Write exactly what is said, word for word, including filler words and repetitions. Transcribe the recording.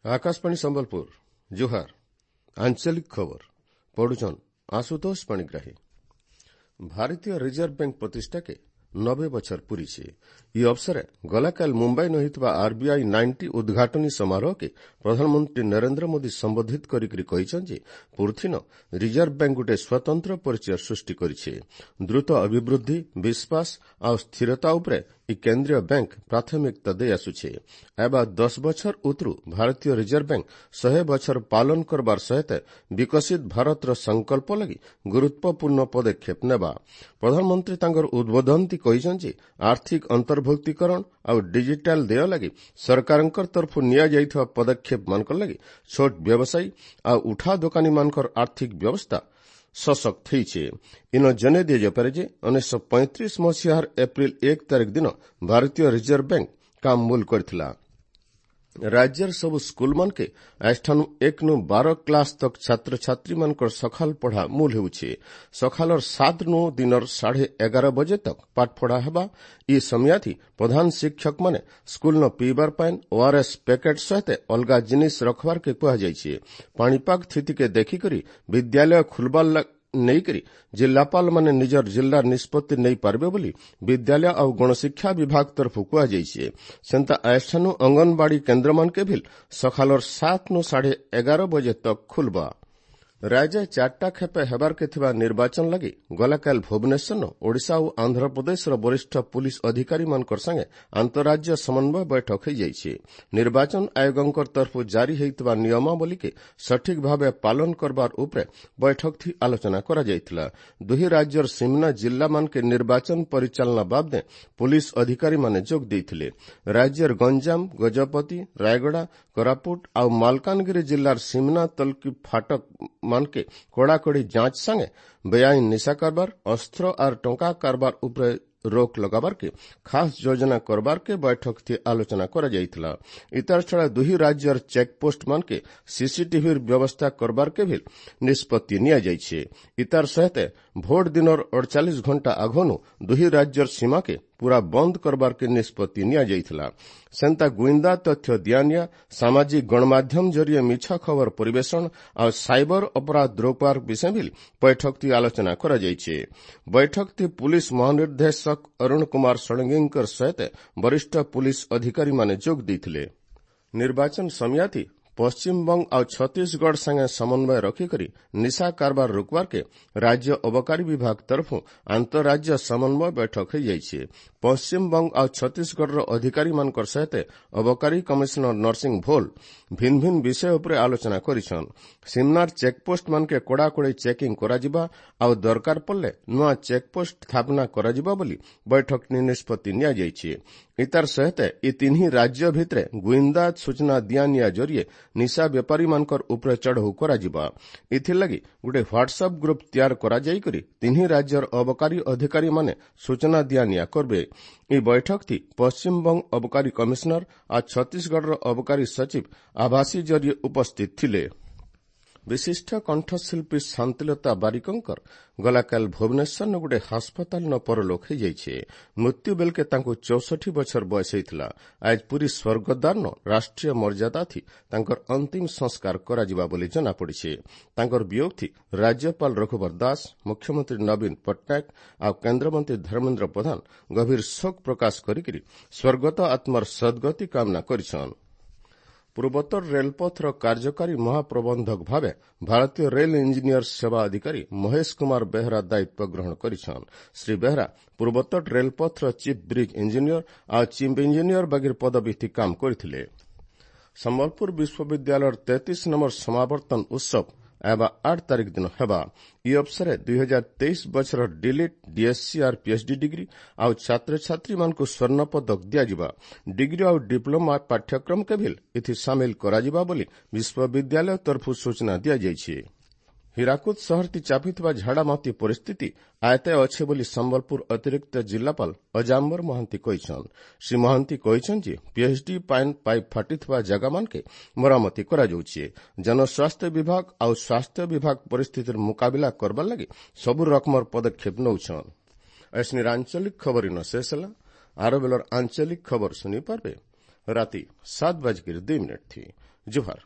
आकाशवाणी संबलपुर जुहार आंचलिक खबर पढ़ुछन आशुतोष पाणिग्राही। भारतीय रिजर्व बैंक प्रतिष्ठा के नबे बछर पूरी छे। ई अवसर गलाकाल मुंबई न होइतबा आरबीआई नाइंटी उद्घाटनी समारोह के प्रधानमंत्री नरेंद्र मोदी संबोधित करिकरी कहिछन जे पूर्थिन रिजर्व बैंक गोटे स्वतंत्र परिचय सृष्टि करिछे। द्रुत अभिवृद्धि विश्वास आ स्थिरता उपरे ई केंद्रीय बैंक प्राथमिकता दे आसुछे। एबा दस बछर उतरु भारतीय रिजर्व बैंक शहे बछर पालन करबार सहित विकसित भारत रो संकल्प लगी गुरुत्वपूर्ण पदक्षेप नेबा। प्रधानमंत्री तांगर उद्बोधन ती कहिछन जे आर्थिक अंतर्भुक्तिकरण आ डिजिटल देय लगी सरकारंकर तरफ निया जाइथवा पदक्षेप मानकर लगी छोट व्यवसायी आ उठा दोकानी मानकर आर्थिक व्यवस्था सशक्त होइछे। इन जने दिए जपरे जे उन्नीस सौ पैंतीस मसीहार एप्रिल एक तारीख दिन भारतीय रिजर्व बैंक काम मूल करथिला। राज्यर सब स्कूल मन के आष्ठानु एक नु बारह क्लास तक छात्र छात्री मानकर सखाल पढ़ा मूल हेउछे। सखालर सात नु दिनर साढ़े एगार बजे तक पाठ पढ़ा हेबा। ई समयाथी प्रधान शिक्षक माने स्कूल न पीबार पाइन ओआरएस पैकेट सहित अलगा जिनिस रखबार के कहा जाइछे। पाणीपाग स्थिति के देखी करी विद्यालय खुलबार नहीं करी जिलापाल माने निजर जिला निष्पत्ति नहीं पारबे बोली विद्यालय और गणशिक्षा विभाग तरफ कहा जाइछे। सेंता आष्ठानु अंगनबाड़ी केन्द्र मान के भी सखालर सात नु साढ़े एगार बजे तक खुलबा। राज्य चारटा खेपे हेबार के थिबा निर्वाचन लगी गलाकाल भुवनेश्वर ओडिशा और आंध्र प्रदेश वरिष्ठ पुलिस अधिकारी मानकर संगे अंतर्राज्य समन्वय बैठक हो जाइछे। निर्वाचन आयोगंकर तरफ जारी हेइतबा नियमावली के सठिक भावे पालन करबार उपरे बैठक थी आलोचना करा जाइथिला। दुही राज्यर सीमना जिला मान के निर्वाचन परिचालना बाबदे पुलिस अधिकारी माने जोग देइथिले। राज्यर गंजाम गजपति रायगड़ा कोरापुट और मालकानगिरी जिलार सीमना तलकी फाटक मान के कड़ाकड़ी जांच संगे बेआईन निशा कारबार अस्त्र और टंका कारबार उपरे रोक लगाबार के खास योजना करबार के बैठक थी आलोचना करा जाइथिला। इतर छड़ा दुही राज्यर चेकपोस्ट मान के सीसीटीवी व्यवस्था करबार के भी निष्पत्ति निया जाइछे। इतर सहित भोट दिनर अड़चालीस घंटा आगनु दुही राज्यर सीमा के पूरा बंद करबार के निष्पत्ति निया जाइथिला। सेंता गुइंदा तथ्य दियानिया सामाजिक गणमाध्यम जरिए मिछा खबर परिवेशन और साइबर अपराध रोकबार विषय भी बैठक थी आलोचना करा जाइछे। बैठक थी पुलिस महानिर्देशक अरुण कुमार षडंगीकर सहित वरिष्ठ पुलिस अधिकारी माने जोग देइथिले। निर्वाचन समयाथी पश्चिम बंग और छत्तीसगढ़ संगे समन्वय रखिकरी निशा कारबार रोकबार के राज्य अबकारी विभाग तरफ अंतर्राज्य समन्वय बैठक हो जाइछे। पश्चिम बंग और छत्तीसगढ़ अधिकारी मानकर सहित अबकारी कमिश्नर नरसिंह भोल भिन्न भिन्न विषय उपरे आलोचना करिछन। सिमनार चेकपोस्ट मान के कड़ाकड़ी चेकिंग कराजिबा और दरकार पड़ले नुआ चेकपोस्ट स्थापना कराजिबा बोली बैठक निष्पत्ति निया जाइछे। इतर सहित ई तीन राज्य भितरे गुइंदा सूचना दियानिया जरिए निशा व्यापारी मानकर उपरे चढ़ऊ कराजिबा। इथिर लगी गोटे व्हाट्सएप ग्रुप तैयार करा जाई करी तीन राज्यर अबकारी अधिकारी माने सूचना दियानिया करबे। ई बैठक थी पश्चिम बंग अबकारी कमिश्नर आ छत्तीसगढ़ अबकारी सचिव आभासी जरिए उपस्थित थिले। विशिष्ट कंठशिल्पी शांतिलता बारिकंकर गलाकाल भुवनेश्वर न गोटे हास्पताल न परलोक हो जाइछे। मृत्यु बेल के तांको चौसठी बछर बयस होइथिला। आज पूरी स्वर्गद्वार न राष्ट्रीय मर्यादा थी तांकर अंतिम संस्कार कराजिबा बोली जना पड़िछे। तांकर वियोग थी राज्यपाल रघुवर दास मुख्यमंत्री नवीन पट्टनायक और केन्द्रमंत्री धर्मेन्द्र प्रधान गभीर शोक प्रकाश करिकरी स्वर्गत आत्मार सद्गति कामना करिछन। पूर्वोत्तर रेलपथर कार्यकारी महाप्रबंधक भावे भारतीय रेल इंजीनियर सेवा अधिकारी महेश कुमार बेहरा दायित्व ग्रहण करिछन। श्री बेहरा पूर्वोत्तर रेलपथर चीफ ब्रिज इंजीनियर और चीफ इंजीनियर बागिर पदवी थी काम करथिले। संबलपुर विश्वविद्यालय तैंतीस नंबर समावर्तन उत्सव एवं आठ तारीख दिन हेबा। ई अवसर दुई हजार तेईस बछर डिलीट डीएससी और पीएचडी डिग्री और छात्र छात्री मान को स्वर्ण पदक दियाजिबा। डिग्री और डिप्लोमा पाठ्यक्रम के भी इथि शामिल कराजिबा बोली विश्वविद्यालय तरफ सूचना दिया जाइछे। हीराकुद शहर ती चापिथबा झाड़ामाती परिस्थिति आयते अच्छे बोली संबलपुर अतिरिक्त जिलापाल अजाम्बर महांती कहिछन। श्री महांती कहिछन जे पीएचडी पाइन पाइप फाटिथबा जगह मान के मरामती करा जाउछे। जनस्वास्थ्य विभाग और स्वास्थ्य विभाग परिस्थितिर मुकाबिला करबार लगी सबु रकमर पदक्षेप नौछन। ऐसनी आंचलिक खबर इन शेषला आरो बेलर आंचलिक खबर सुनी पारबे राति सात बजकर दुई मिनट थी। ଜୁହାର।